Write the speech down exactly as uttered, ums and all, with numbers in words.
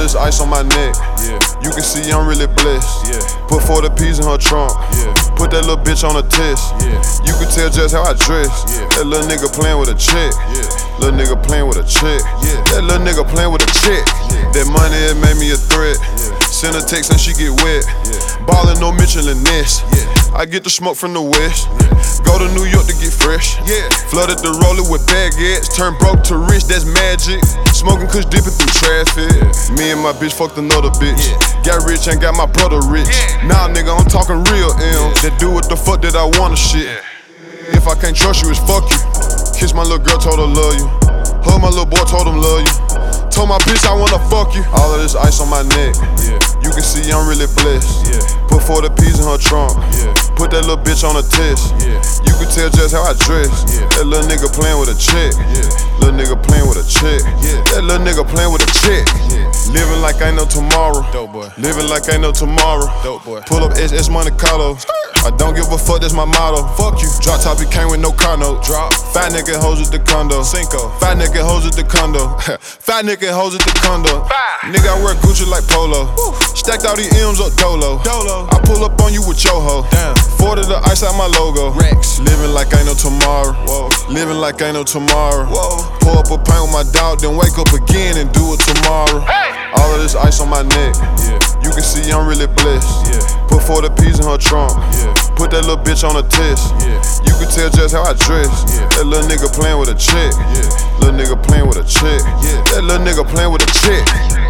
this ice on my neck. Yeah. You can see I'm really blessed. Yeah. Put forty P's in her trunk. Yeah. Put that little bitch on a test. Yeah. You can tell just how I dress. Yeah. That little nigga playing with a chick. Yeah. Little nigga playing with a chick. Yeah. That little nigga playing with a chick. Yeah. That money, it made me a threat. Yeah. Send a text and she get wet. Yeah. Ballin' no Mitchell and Ness. Yeah. I get the smoke from the west. Yeah. Go to New York to get fresh. Yeah. Flooded the roller with baguettes. Turn broke to rich, that's magic. Smoking kush dipping through traffic. Yeah. Me and my bitch fucked another bitch. Yeah. Got rich and got my brother rich. Yeah. Nah, nigga, I'm talking real M. Yeah. That do what the fuck that I wanna shit. Yeah. If I can't trust you, it's fuck you. Kiss my little girl, told her love you. Hug my little boy, told him love you. Told my bitch I wanna fuck you. All of this ice on my neck. Yeah. You can see I'm really blessed. Yeah. Put forty P's in her trunk. Yeah. Put that little bitch on a test. Yeah. You can tell just how I dress. Yeah. That little nigga playing with a chick. Yeah. Little nigga playing with a chick. Yeah. That little nigga playing with a chick. Yeah. Living like ain't no tomorrow. Dope boy. Living like ain't no tomorrow. Dope boy. Pull up S S Monte Carlo. I don't give a fuck, that's my motto. Fuck you. Drop top, it came with no car note. Drop. Fat nigga hoes at the condo. Cinco. Fat nigga hoes at the condo. Fat nigga hoes at the condo. Five. Nigga, I wear Gucci like Polo. Woo. Stacked all these M's up Dolo. Dolo. I pull up on you with your hoe. Damn. forty the ice out my logo. Rex. Living like ain't no tomorrow. Whoa. Living like ain't no tomorrow. Whoa. Pull up a pint with my dog, then wake up again and do it tomorrow. Hey. All of this ice on my neck. Yeah. You can see I'm really blessed. Yeah. Put forty P's in her trunk. Yeah. Put that little bitch on a test. Yeah. You can tell just how I dress. Yeah. That little nigga playing with a chick. Yeah. Little nigga playing with a chick. Yeah. That little nigga playing with a chick.